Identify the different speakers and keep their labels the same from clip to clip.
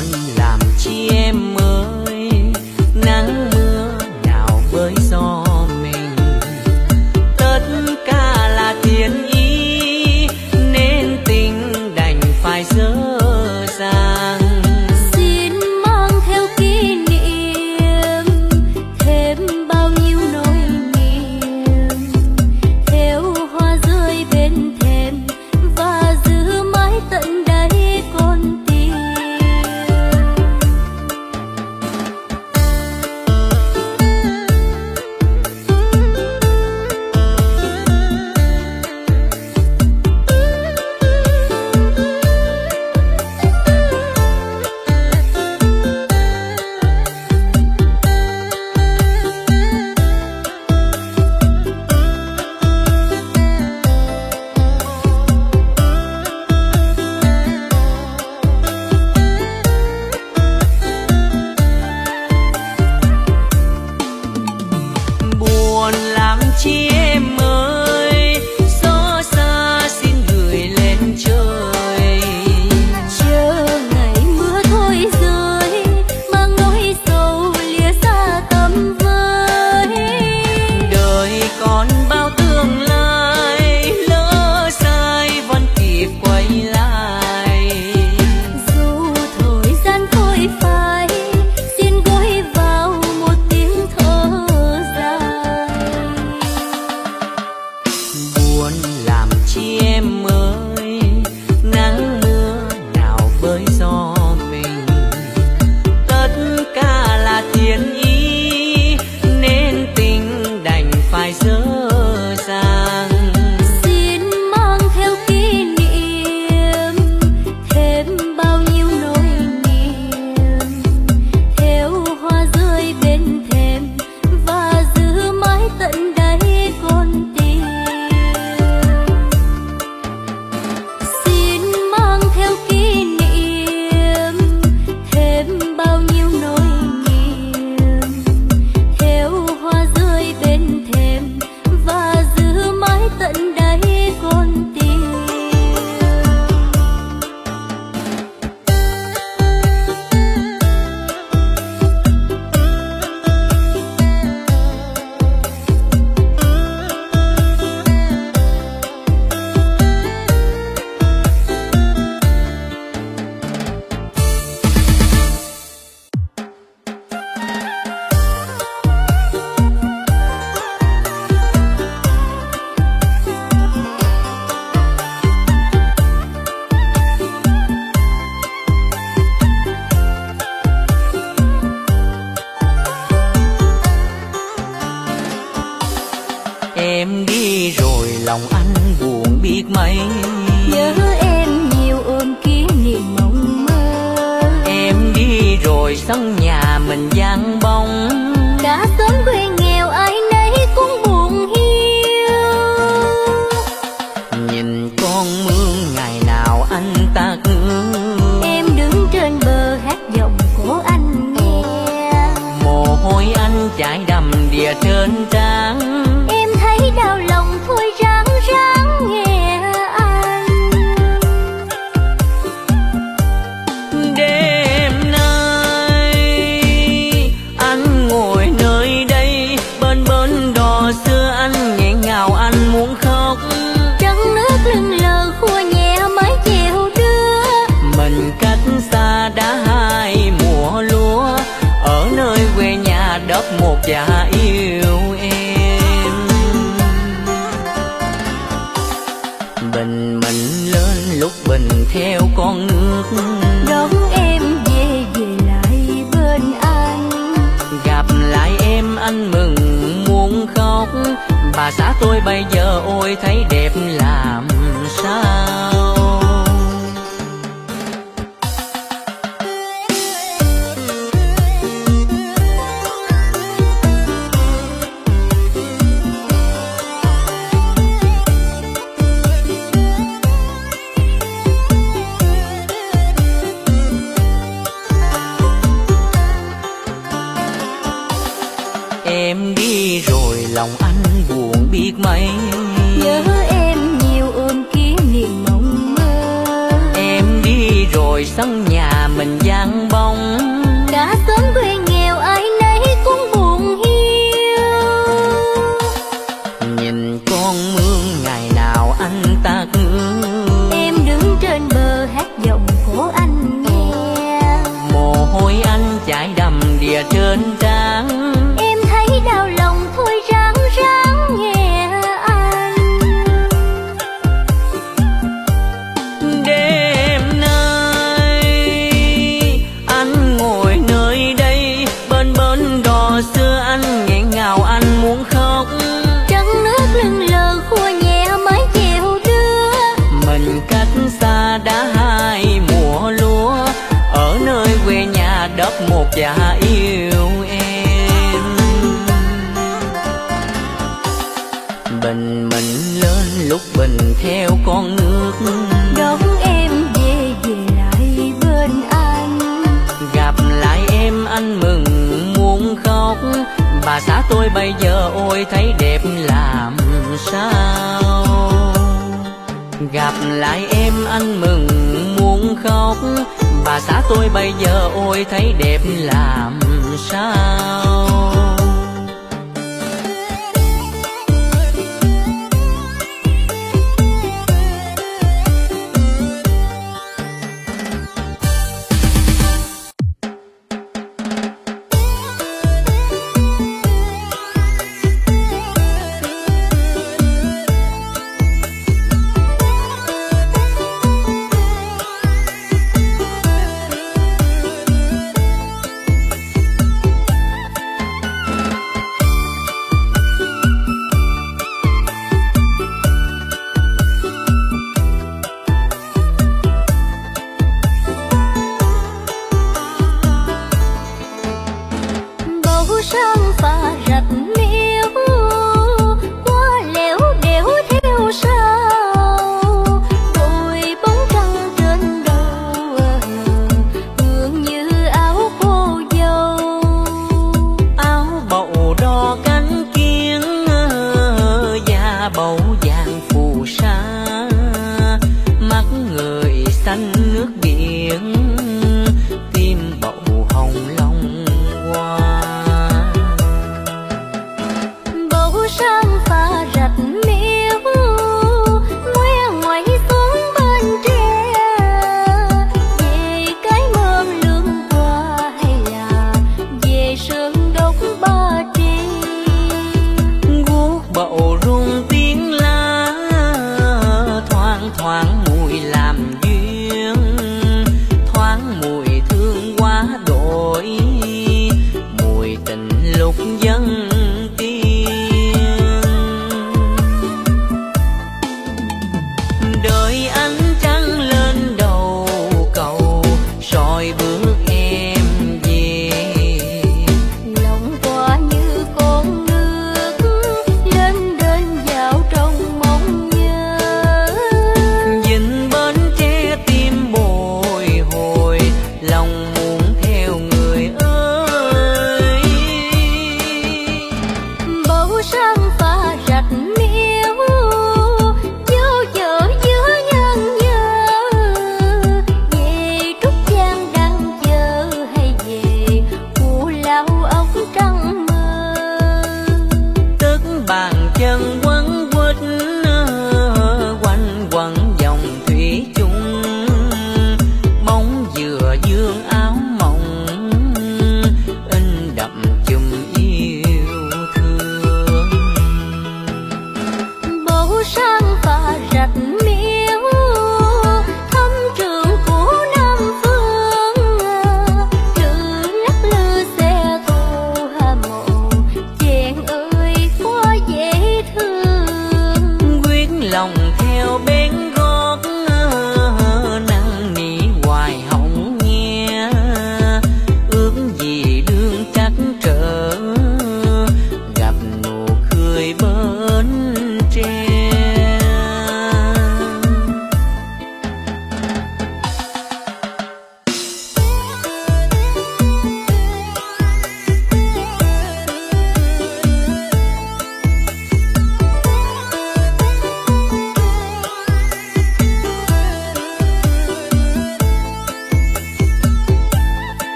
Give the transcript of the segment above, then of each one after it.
Speaker 1: buồn làm chi em ơi, nắng mưa nào với gió mình, tất cả là thiên ý nên tình đành phải dở dang.
Speaker 2: Xin mang theo kỷ niệm thêm bao nhiêu nỗi niềm, theo hoa rơi bên thềm và giữ mãi tận đáy con tim.
Speaker 1: Buồn làm chi em ơi, gió xa xin gửi lên trời.
Speaker 2: Chờ ngày mưa thôi rơi, mang nỗi sầu lìa xa tầm với.
Speaker 1: Đời còn bao tương lai, lỡ sai vẫn kịp quay lại.
Speaker 2: Dù thời gian thôi phai, xin gối vào một tiếng thở dài.
Speaker 1: Buồn làm chi em ơi, nắng mưa nào với gió mình, tất cả là thiên ý nên tình đành phải dở dang.
Speaker 2: Xin mang theo kỷ niệm thêm bao nhiêu nỗi niềm, theo hoa rơi bên thềm và giữ mãi tận đáy con tim. Xin mang theo kỷ niệm thêm bao nhiêu nỗi niềm, theo hoa rơi bên thềm và giữ mãi tận đáy con tim.
Speaker 1: Em đi rồi lòng anh buồn biết mấy,
Speaker 2: Nhớ em nhiều ôm kỷ niệm mộng mơ.
Speaker 1: em đi rồi sân nhà mình vắng bóng.
Speaker 2: Cả xóm quê nghèo ai nấy cũng buồn hiu.
Speaker 1: Nhìn con mương ngày nào anh ta ngước,
Speaker 2: Em đứng trên bờ hát giọng của anh nghe.
Speaker 1: mồ hôi anh chảy đầm đìa trên trán.
Speaker 2: Em thấy đau lòng thôi ráng ráng nghe anh.
Speaker 1: Đêm nay anh ngồi nơi đây, bên bên đò xưa anh nghẹn ngào anh muốn khóc.
Speaker 2: Trăng nước lưng lờ khua nhẹ mái chèo đưa.
Speaker 1: Mình cách xa đã hai mùa lúa, ở nơi quê nhà đất một cha yêu em. Bình mình lên lúc bình theo con nước,
Speaker 2: Đón em về về lại bên anh.
Speaker 1: gặp lại em anh mừng muốn khóc. Bà xã tôi bây giờ ôi thấy đẹp làm sao. Em đi rồi lòng anh buồn biết mấy,
Speaker 2: Nhớ em nhiều ôm kỷ niệm mộng mơ.
Speaker 1: em đi rồi sân nhà mình vắng bóng.
Speaker 2: Cả xóm quê nghèo ai nấy cũng buồn hiu.
Speaker 1: Nhìn con mương ngày nào anh ta ngước.
Speaker 2: Em đứng trên bờ hát giọng của anh nghe.
Speaker 1: Mồ hôi anh chảy đầm đìa trên trán.
Speaker 2: Em thấy đau lòng thôi ráng ráng nghe anh.
Speaker 1: Đêm nay anh ngồi nơi đây bên bến đò xưa, anh nghẹn ngào anh muốn khóc.
Speaker 2: Trăng nước lưng lờ khua nhẹ mái chèo đưa.
Speaker 1: Mình cách xa đã hai mùa lúa, ở nơi quê nhà đất một cha yêu em. Bình mình lên lúc bình theo con nước,
Speaker 2: Đón em về về lại bên anh.
Speaker 1: gặp lại em anh mừng muốn khóc. Bà xã tôi bây giờ ôi thấy đẹp làm sao. Gặp lại em anh mừng muốn khóc. Bà xã tôi bây giờ ôi thấy đẹp làm sao.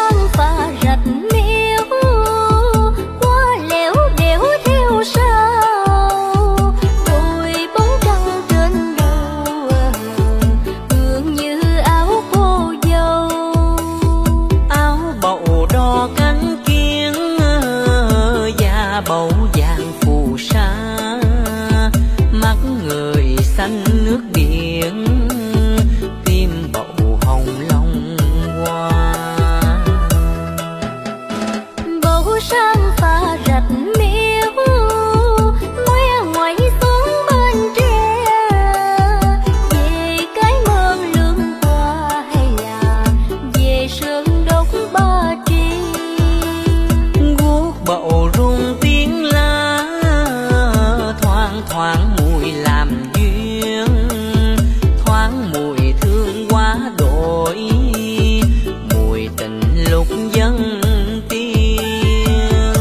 Speaker 2: sang phà rạch miếu, qua lẻo đẻo theo sau, đôi bóng trăng trên đầu hương như áo cô dâu.
Speaker 1: Áo bầu đo cánh kiến, da bầu vàng phù sa, mắt người xanh nước biển, tim bầu hồng long hoa.
Speaker 2: Bầu sang phà rạch miếu, ngoe ngoẩy xuống bên tre, về cái mơn lương qua hay là về sơn đốc Ba Tri.
Speaker 1: Guốc bầu rung tiếng lá, thoang thoảng mùi làm duyên, thoáng mùi thương quá đổi, mùi tình lục dân tiên.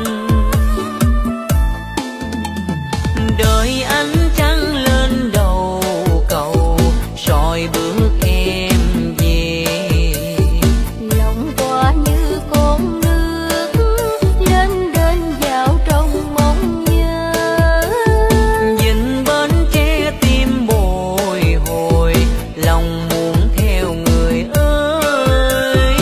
Speaker 1: Đợi ánh trăng lên đầu cầu, soi bước em về.
Speaker 2: Lòng qua như con nước lên đên vào trong mong nhớ.
Speaker 1: Dinh bến tre tim bồi hồi, lòng muốn theo người ơi.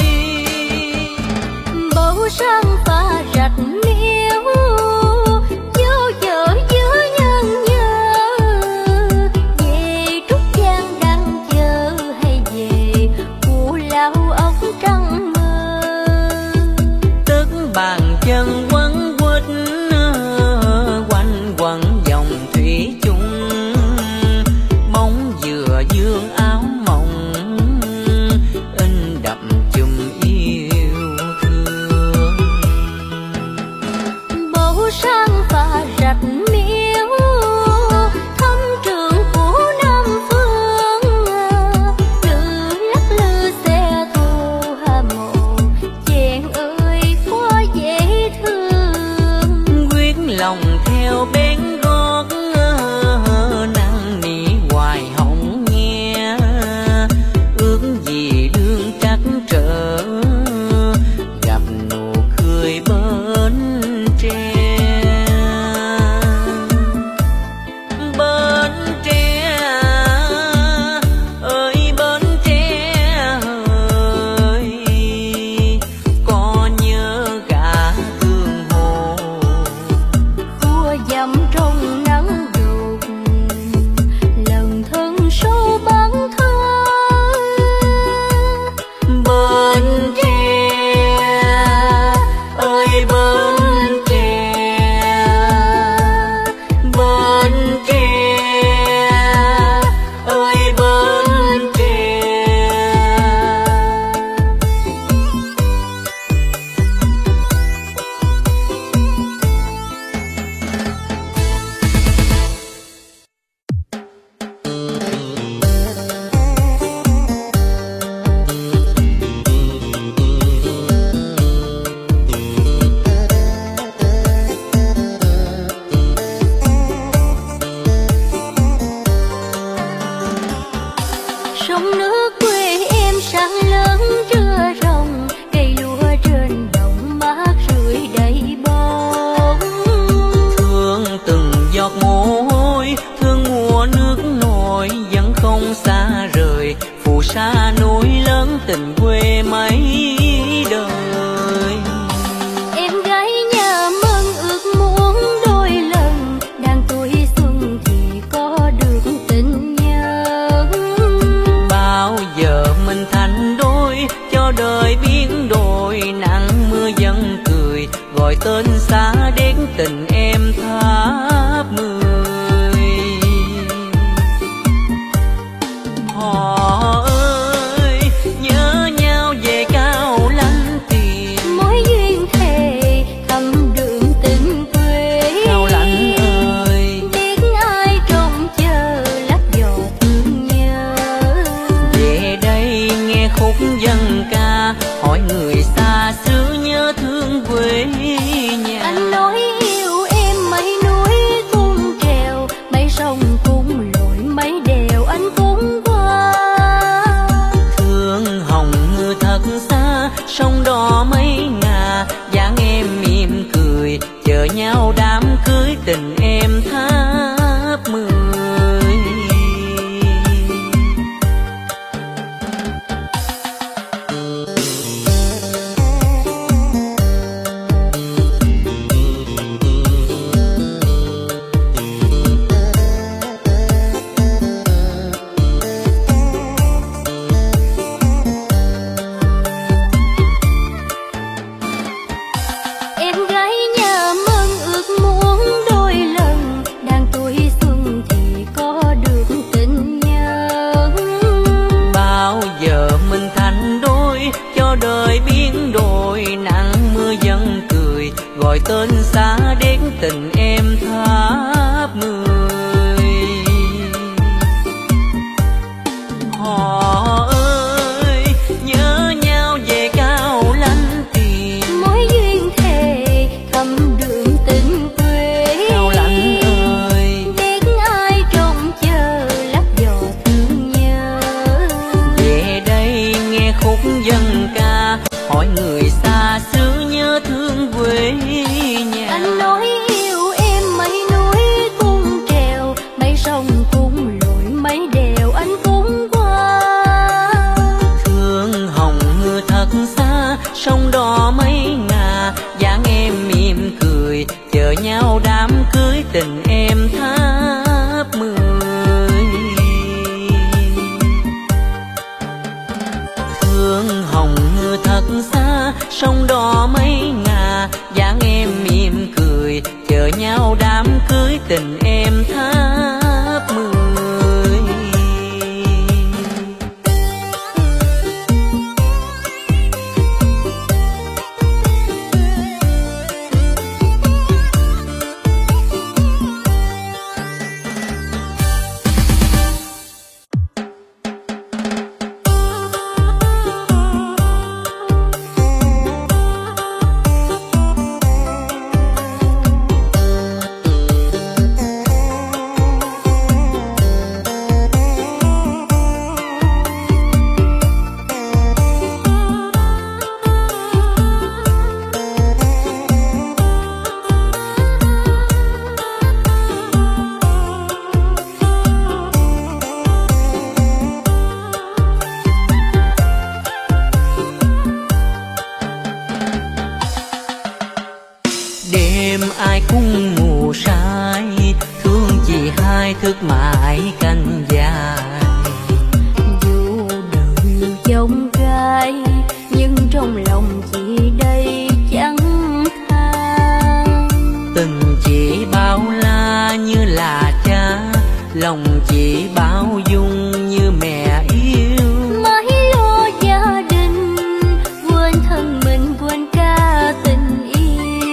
Speaker 2: Bầu sang phà rạch miếu, vô vợ giữa nhân nhớ, về Trúc Giang đang chờ hay về Cù Lao ốc trăng mơ.
Speaker 1: Tức bàn chân quấn quýt, quanh quẩn dòng thủy chung, bóng dừa dương áo mộng, in đậm chùm yêu thương.
Speaker 2: Bầu sang phà rạch miếu, thăm trường của Nam Phương, lư lắc lư xe thu hà mộ, chàng ơi quá dễ thương.
Speaker 1: Quyết lòng theo bén gót, năn nỉ hoài hổng nghe, ước gì đương trắc trở, gặp nụ cười bến tre. Bến tre ơi bến tre ơi, có nhớ gã thương hồ,
Speaker 2: Khua dầm trong nắng đục, lần thân sâu bán thơ.
Speaker 1: bến tre ơi bến tre, bến tre ơi bến tre.
Speaker 2: Sông nước quê em sáng lớn trưa rồng, cây lúa trên đồng mát rượi đầy bóng.
Speaker 1: Thương từng giọt mồ hôi, thương mùa nước nổi, vẫn không xa rời, phù sa núi lớn tình quê mấy đời.
Speaker 2: Em gái nhà mơ ước muốn đôi lần, đang tuổi xuân thì có được tình nhân.
Speaker 1: Bao giờ mình thành đôi, cho đời biến đổi, nắng mưa vẫn cười, gọi tên xa đến tình em tháp mười. Họ ơi nhớ nhau về Cao Lãnh tiền,
Speaker 2: Mối duyên thề thầm đượm tình quê.
Speaker 1: Cao Lãnh ơi
Speaker 2: Biết ai trông chờ lát giọt thương nhớ.
Speaker 1: về đây nghe khúc dân ca, hỏi người xa xứ nhớ thương quê nhà.
Speaker 2: Anh nói yêu em mấy núi cung trèo, mấy sông cung lội mấy đèo anh cũng qua.
Speaker 1: Thương hồng ngư thật xa, sông đỏ mấy ngà, dáng em mỉm cười chờ nhau đám cưới, tình em tháp 10. Gọi tên xa đến tình em tháp 10. Họ ơi nhớ nhau về cao lanh tiền,
Speaker 2: mối duyên thề thăm đường tình quê.
Speaker 1: Cao lanh ơi
Speaker 2: biết ai trông chờ lắp giò thương nhớ,
Speaker 1: về đây nghe khúc dân ca hỏi người xa xứ nhớ thương quê nhà.
Speaker 2: Anh nói yêu em mấy núi cung trèo, mấy sông cung lội mấy đèo anh cũng qua.
Speaker 1: Thương hồng ngư thật xa, sông đỏ mấy ngà, dáng em mỉm cười chờ nhau đám cưới, tình em tháp 10. Thương hồng ngư thật xa, sông đỏ mấy ngà, dáng em mỉm cười chờ nhau đám cưới, tình em tháp 10. Ai cũng ngủ say, thương chị hai thức mãi canh dài.
Speaker 2: Dù đời nhiều chông gai, nhưng trong lòng chị đây chẳng than.
Speaker 1: Tình chị bao la như là cha, lòng chị bao dung như mẹ yêu.
Speaker 2: Mãi lo gia đình, quên thân mình quên cả tình yêu.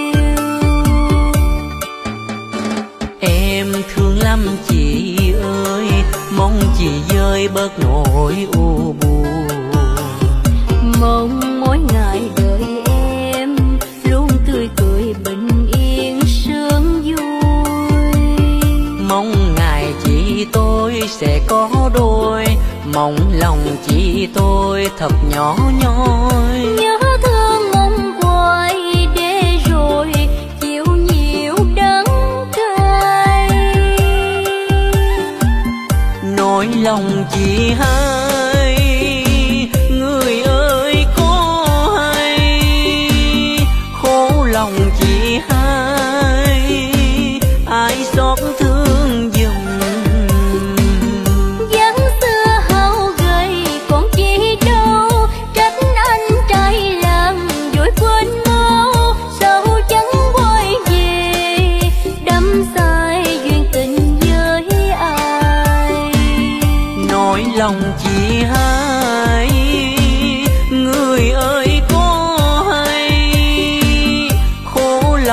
Speaker 1: Em thương lắm chị ơi, mong chị vơi bớt nỗi u buồn.
Speaker 2: Mong mỗi ngày đợi em luôn tươi cười bình yên sướng vui.
Speaker 1: Mong ngày chị tôi sẽ có đôi, mong lòng chị tôi thật nhỏ nhoi.
Speaker 2: Nhớ thương mong quay để rồi chịu nhiều đắng cay.
Speaker 1: Nỗi lòng chị hai, người ơi có hay, khổ lòng chị hai, ai xót thương giùm.
Speaker 2: Dáng xưa hao gầy còn chi đâu, trách anh trai làng vội quên mau, sao chẳng quay về đắm say duyên tình với ai.
Speaker 1: Nỗi lòng chị hai, người ơi có hay, khổ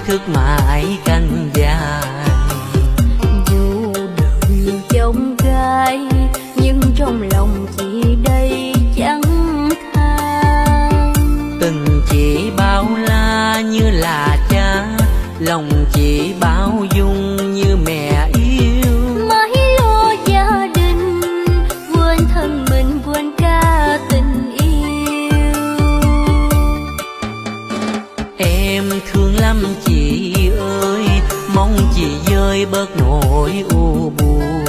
Speaker 1: thức mãi canh dài.
Speaker 2: Dù được nhiều chông gai nhưng trong lòng chị đây chẳng than.
Speaker 1: Tình chị bao la như là cha, lòng chị bao dung như mẹ yêu.
Speaker 2: Mãi lo gia đình, quên thân mình, quên cả tình yêu.
Speaker 1: Em thương lắm chị ơi, mong chị vơi bớt nỗi u buồn.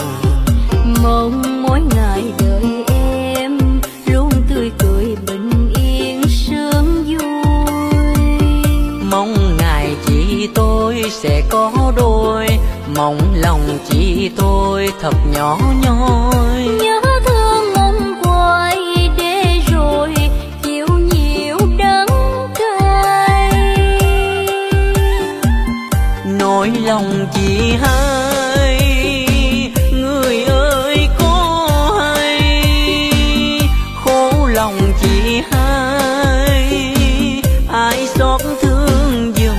Speaker 2: Mong mỗi ngày đợi em luôn tươi cười bình yên sướng vui.
Speaker 1: Mong ngày chị tôi sẽ có đôi, mong lòng chị tôi thật nhỏ nhoi.
Speaker 2: Nhớ thương mong hoài để rồi chịu nhiều đắng cay.
Speaker 1: Nỗi lòng chị hay, người ơi có hay, khổ lòng chị hay, ai xót thương giùm.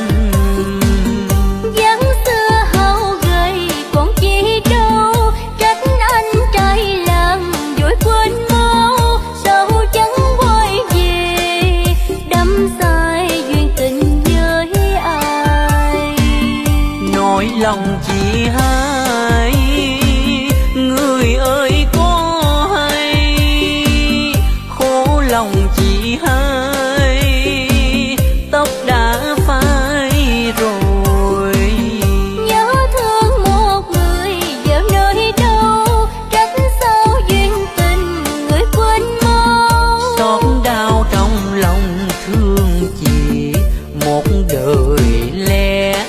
Speaker 2: Dáng xưa hao gầy còn chi đâu, trách anh trai làng vội quên mau, sao chẳng quay về đắm say duyên tình với ai.
Speaker 1: Nỗi lòng chị hay, người ơi có hay, khổ lòng chị hay, tóc đã phai rồi.
Speaker 2: Nhớ thương một người giờ nơi đâu, trách sao duyên tình người quên mau.
Speaker 1: Xót đau trong lòng thương chị, một đời lẻ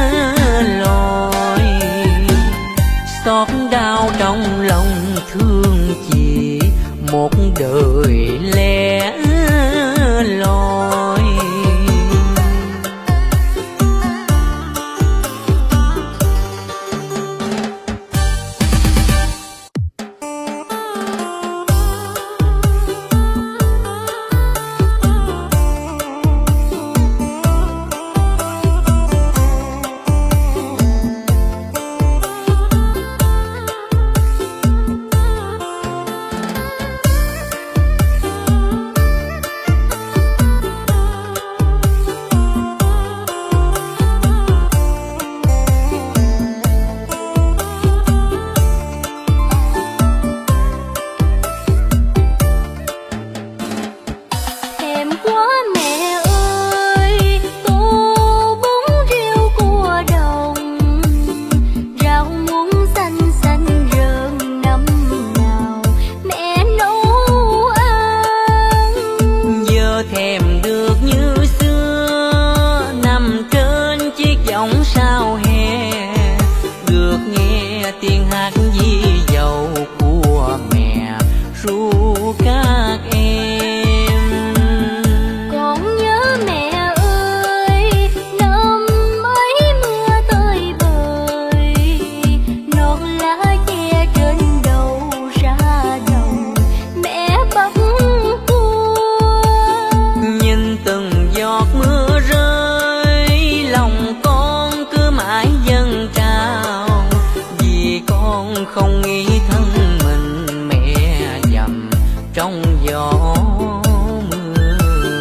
Speaker 1: loi. Xót đau trong lòng thương chị, một đời lẻ loi.
Speaker 2: Thèm quá mẹ ơi, tô bún riêu cua đồng, rau muống xanh xanh rơn năm nào mẹ nấu ăn.
Speaker 1: Giờ thèm được như xưa, nằm trên chiếc võng sao hè, được nghe tiếng hát di dầu của mẹ ru các em.
Speaker 2: Con nhớ mẹ ơi, năm ấy mưa tơi bời, non lá che trên đầu ra đồng mẹ bắt cua.
Speaker 1: Nhìn từng giọt mưa rơi, lòng con cứ mãi dâng trào, vì con không nghĩ thân mình mẹ dầm trong gió mưa.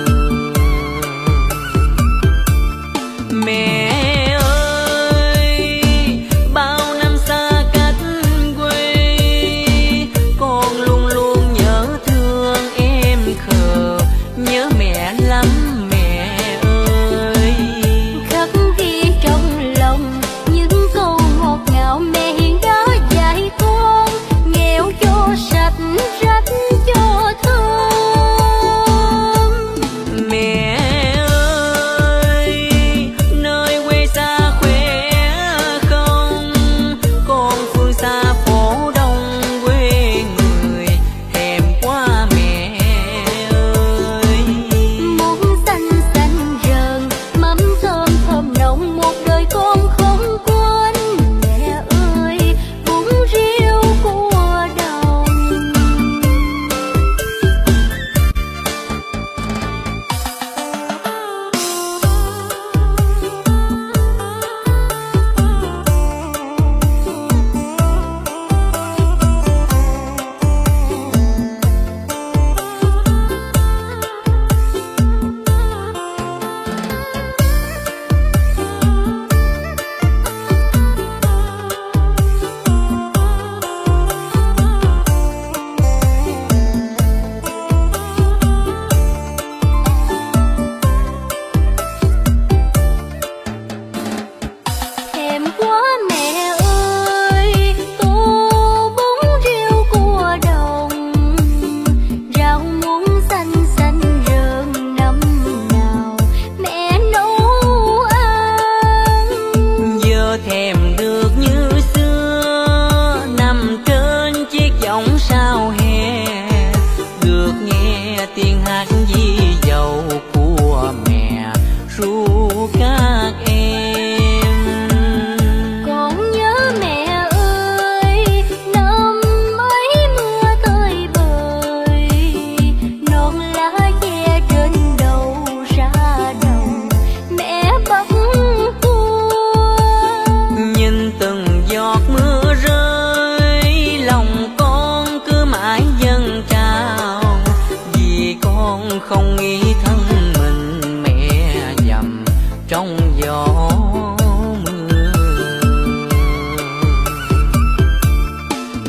Speaker 1: Mẹ ơi, bao năm xa cách quê, con luôn luôn nhớ thương em khờ, nhớ mẹ lắm mẹ ơi.
Speaker 2: Khắc ghi trong lòng những câu ngọt ngào mẹ hiền đã dạy con, nghèo cho sạch rách cho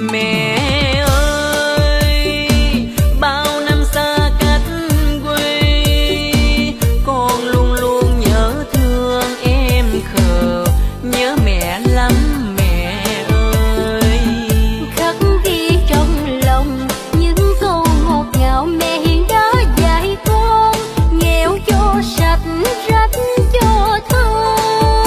Speaker 1: Mẹ ơi, bao năm xa cách quê, con luôn luôn nhớ thương em khờ, nhớ mẹ lắm mẹ ơi.
Speaker 2: Khắc ghi trong lòng những câu ngọt ngào mẹ hiện đã dạy con, nghèo cho sạch rách cho thơm.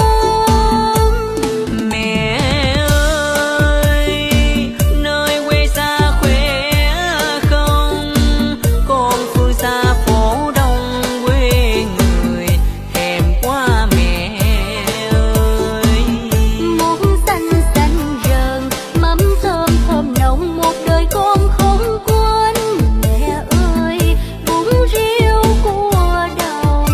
Speaker 1: Mẹ ơi, nơi quê xa khỏe không? Con phương xa phố đông quê người, thèm quá mẹ ơi.
Speaker 2: Muỗng xanh xanh rờn, mắm thơm thơm nồng, một đời con không quên. Mẹ ơi, bún riêu cua đồng.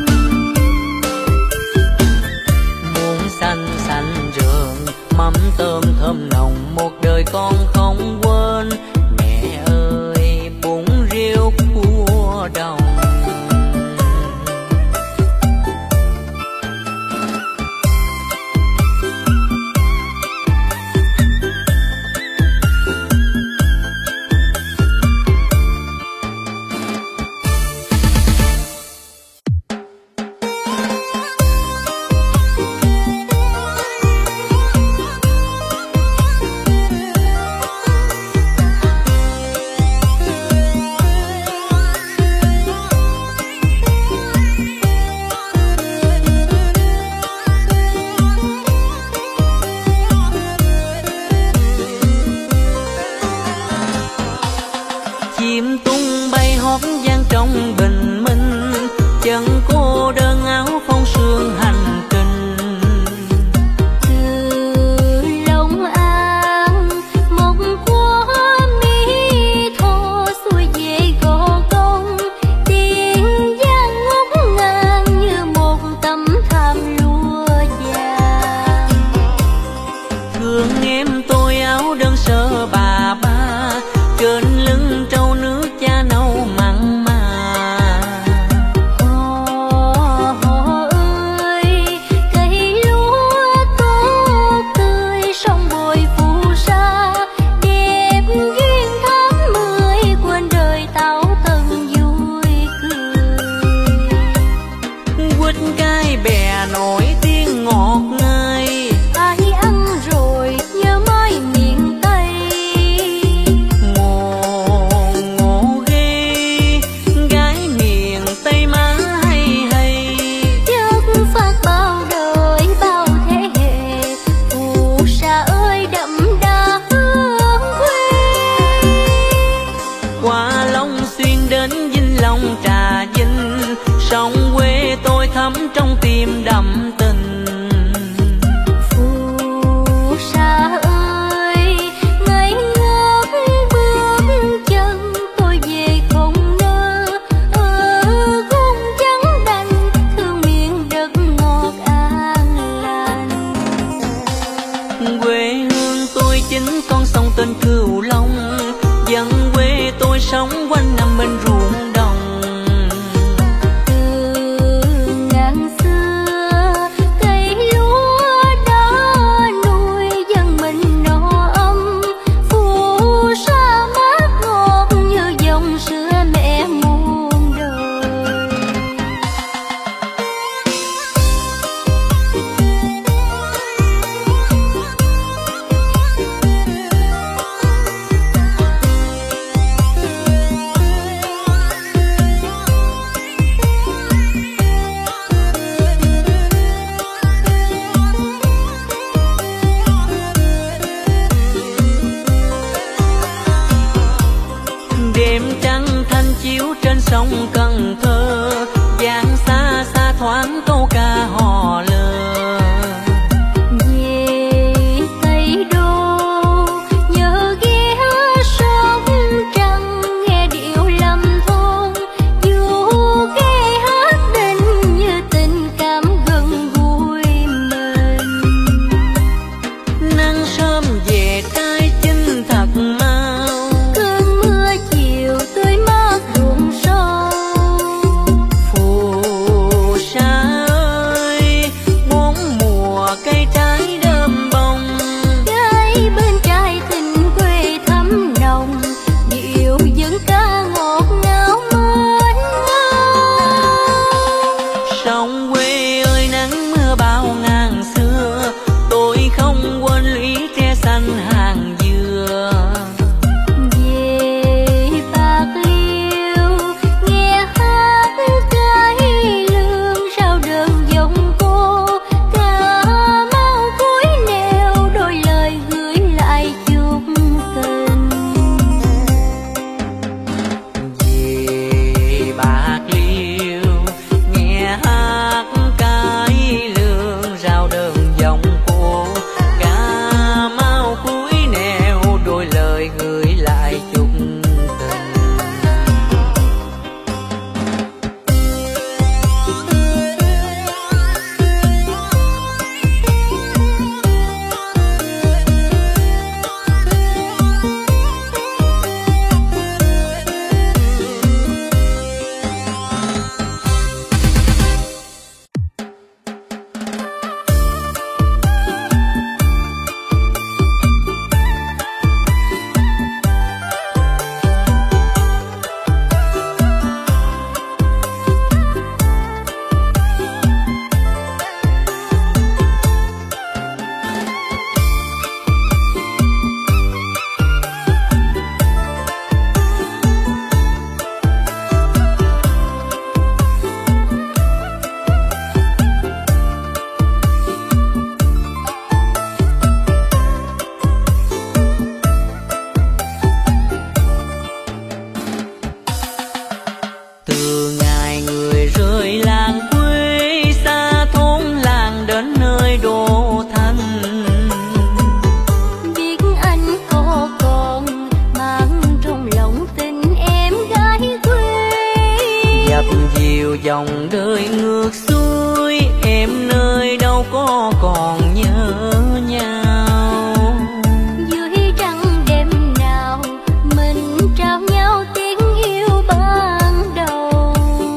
Speaker 1: Muỗng xanh xanh rợn, mắm tôm thơm nồng, một đời con không quên. Mẹ ơi, bún riêu cua đồng. Chim tung bay hót vang trong bình minh, chân cô đơn áo phong sương hành trình.
Speaker 2: Từ Long An một qua Mỹ Tho xuôi về Gò Công, tiếng giang ngút ngang như một tấm thảm lụa vàng.
Speaker 1: Thương em tôi áo đơn sơ bà ba, trên lưng trâu nước cha nâu mặn mà.
Speaker 2: Hò ơi, cây lúa tốt tươi sông bồi phù sa, đẹp duyên tháng 10 quên đời tảo tần vui cười.
Speaker 1: Quýt cái bè nổi tiếng ngọt ngây,
Speaker 2: Ai ăn rồi nhớ mãi miền Tây.
Speaker 1: ngộ ngộ ghê, gái miền Tây má hay hay.
Speaker 2: Chất phát bao đời bao thế hệ, phù sa ơi đậm đà hương quê.
Speaker 1: Qua Long Xuyên đến Vĩnh Long Trà Vinh, sông quê tôi thắm trong tim đậm tình.
Speaker 2: Phù sa ơi, ngây ngất bước chân tôi về không ngờ, ở cung vắng đành thương miền đất ngọt an lành.
Speaker 1: Quê hương tôi chính con sông tên Cửu Long, dân quê tôi sống quanh năm bên ruộng đồng.
Speaker 2: Từ ngàn xưa cây lúa đã nuôi dân mình no ấm, phù sa mát ngọt như dòng sữa mẹ muôn đời.
Speaker 1: Đêm trăng thanh chiếu trên sông Cần Thơ, vang xa xa thoáng câu ca hò lơ.
Speaker 2: Về Tây Đô nhớ ghé sông Trăng, nghe điệu lâm thôn dù ghé hát đình như tình cảm gần gũi mình.
Speaker 1: Nắng sớm về trái chinh thật mau,
Speaker 2: Cơn mưa chiều tươi mát ruộng son,
Speaker 1: dòng đời ngược xuôi, em nơi đâu có còn nhớ nhau.
Speaker 2: Dưới trăng đêm nào mình trao nhau tiếng yêu ban đầu.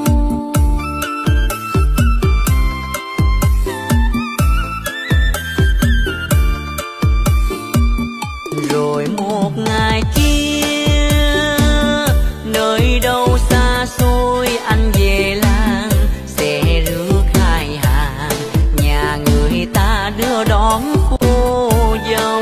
Speaker 1: Rồi một ngày kia nơi đâu xa xôi, anh về làng xe rước hai hàng, nhà người ta đưa đón cô dâu.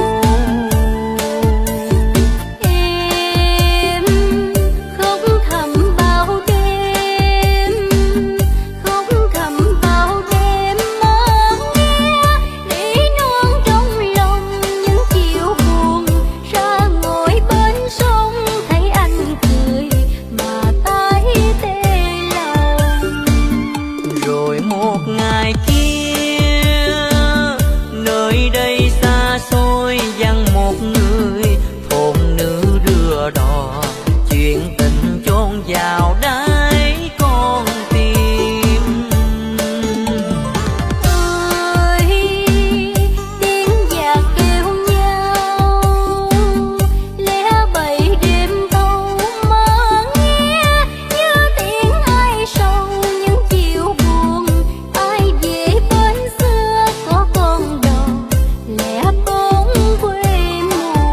Speaker 2: Em khóc thầm bao đêm, khóc thầm bao đêm mong nghe để non trong lòng những chiều buồn. Ra ngồi bên sông thấy anh cười mà tái tê lòng.
Speaker 1: Rồi một ngày kia nơi đây xa xôi, vắng một người thôn nữ đưa đò, chuyện tình chôn vào đáy con tim.
Speaker 2: Ơi tiếng giặc kêu nhau, lẽ bầy đêm thâu mà nghe như tiếng ai sầu những chiều buồn. Ai về bên xưa có con đầu lẻ bóng quê mùa.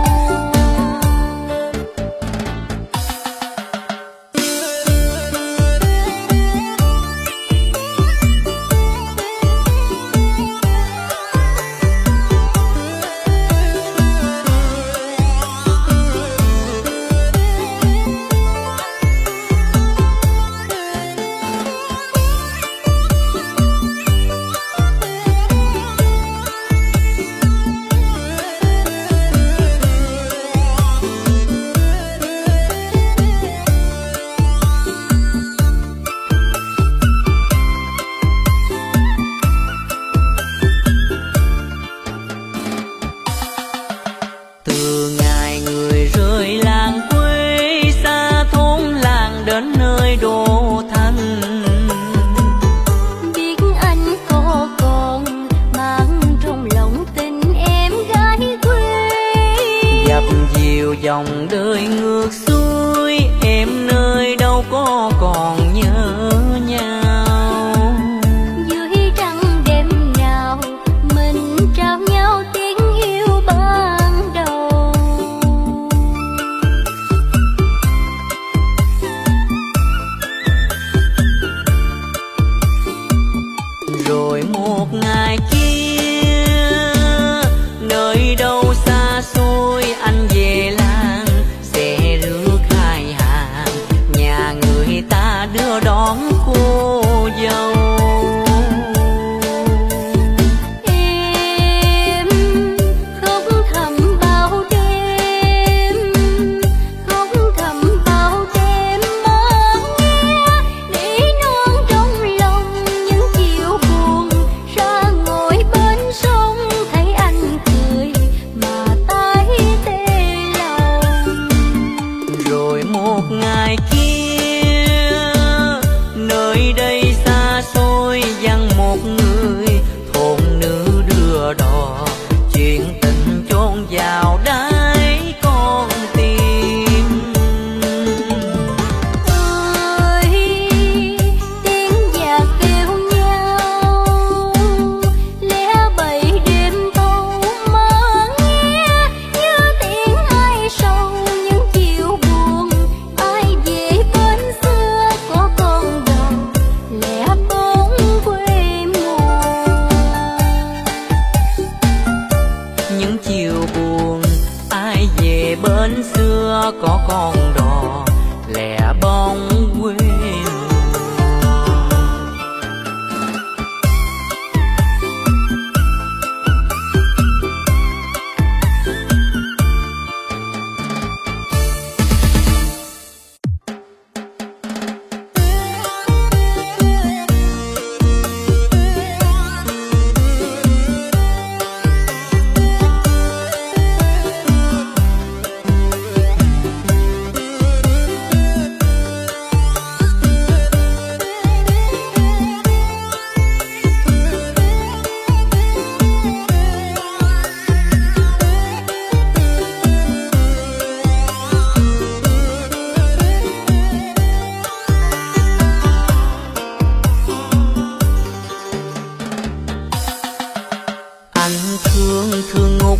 Speaker 1: Từ ngày người rời làng quê, xa thôn làng đến nơi đô thành,
Speaker 2: Biết anh có còn mang trong lòng tình em gái quê.
Speaker 1: dập dìu dòng đời ngược xuôi, em nơi đâu có còn nhớ nhau.
Speaker 2: Dưới trăng đêm nào mình trao nhau tiếng yêu ban đầu.
Speaker 1: Rồi một ngày kia nơi đâu xa xôi, anh về làng xe rước hai hàng, nhà người ta đưa đón cô dâu.
Speaker 2: Em khóc thầm bao đêm, khóc thầm bao đêm mong nghe để non trong lòng những chiều buồn. Ra ngồi bên sông thấy anh cười mà tái tê lòng.
Speaker 1: Rồi một ngày kia nơi đây xa xôi, vắng một người thôn nữ đưa đò, chuyện tình chôn vào đáy con tim.
Speaker 2: Ơi tiếng giặc kêu nhau, lẽ bầy đêm thâu mà nghe như tiếng ai sầu những chiều buồn. Ai về bên xưa có con đầu lẻ bóng quê mùa.
Speaker 1: Những chiều buồn ai về bên xưa có con đò lẻ bóng quê mùa.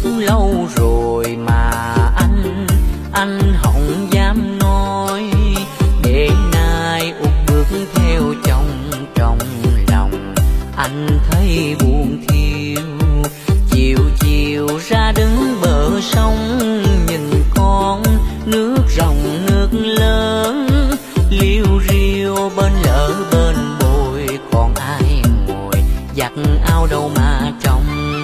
Speaker 1: lâu rồi mà anh không dám nói, để nay Út bước theo chồng trong lòng anh thấy buồn thiêu. Chiều chiều ra đứng bờ sông nhìn con nước ròng nước lớn, liêu riêu bên lỡ bên bồi, còn ai ngồi giặt áo đâu mà trong.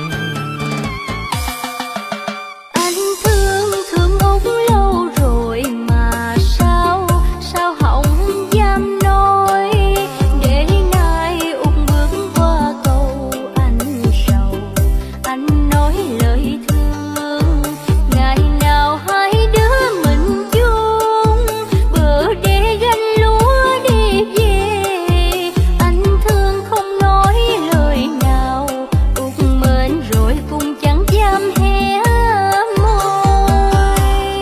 Speaker 2: Anh thương thương Út lâu rồi mà sao không dám nói, để nay Út bước qua cầu anh sầu, anh nói lời thương. Ngày nào hai đứa mình chung bờ đê gánh lúa đi về, anh thương không nói lời nào, Út mến rồi cũng chẳng dám hé môi.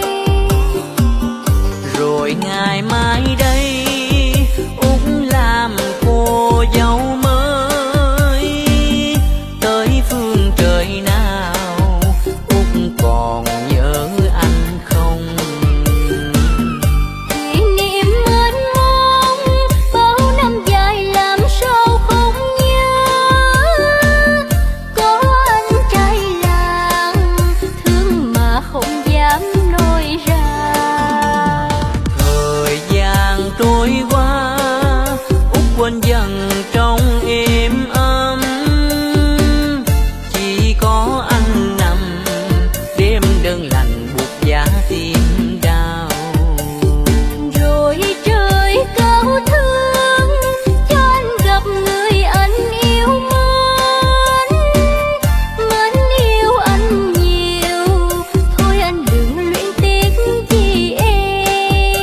Speaker 1: Rồi ngày mai đây Út làm cô dâu mới, tới phương trời nào Út còn nhớ anh không?
Speaker 2: Kỷ niệm mênh mông bao năm dài làm sao không nhớ, có anh trai làng thương mà không dám nói ra.
Speaker 1: Thời gian trôi qua Út quên dần trong êm ấm, chỉ có anh nằm đêm đơn lành buốt giá tim đau.
Speaker 2: Rồi trời cao thương cho anh gặp người anh yêu mến, mến yêu anh nhiều, thôi anh đừng luyến tiếc chi em.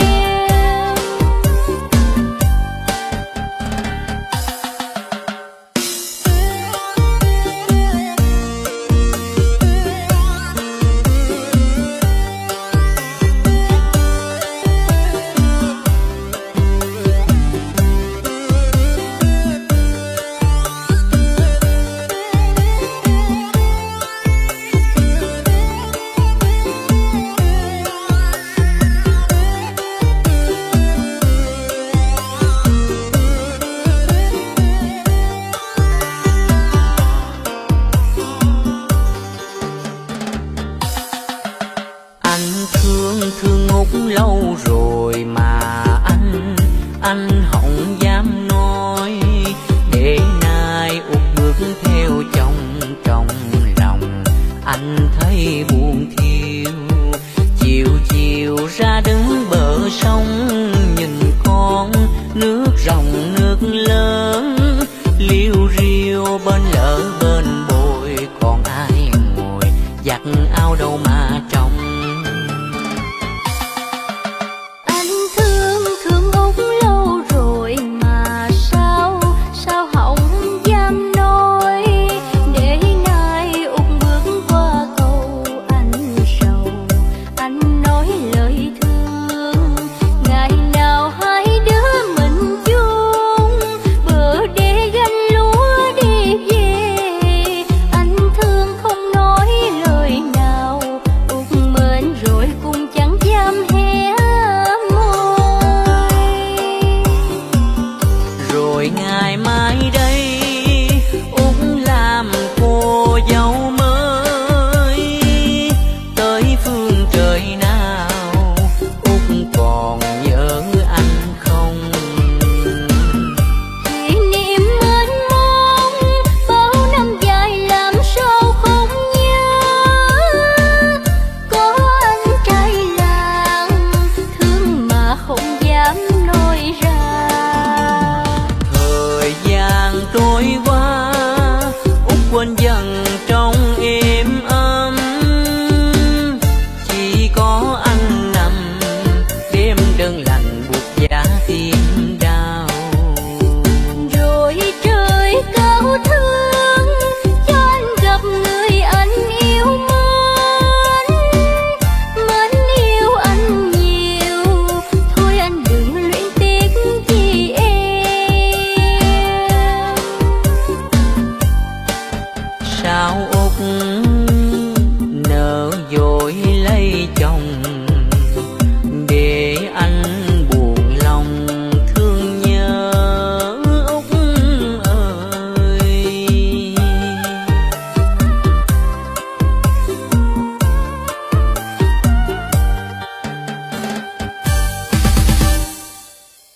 Speaker 1: Anh thương Út lâu rồi mà anh không dám nói, để nay Út bước theo chồng trong lòng anh thấy buồn thiêu. Chiều chiều ra đứng bờ sông nhìn con nước ròng nước lớn, liêu riêu bên lỡ bên bồi, còn ai ngồi giặt áo đâu mà trong.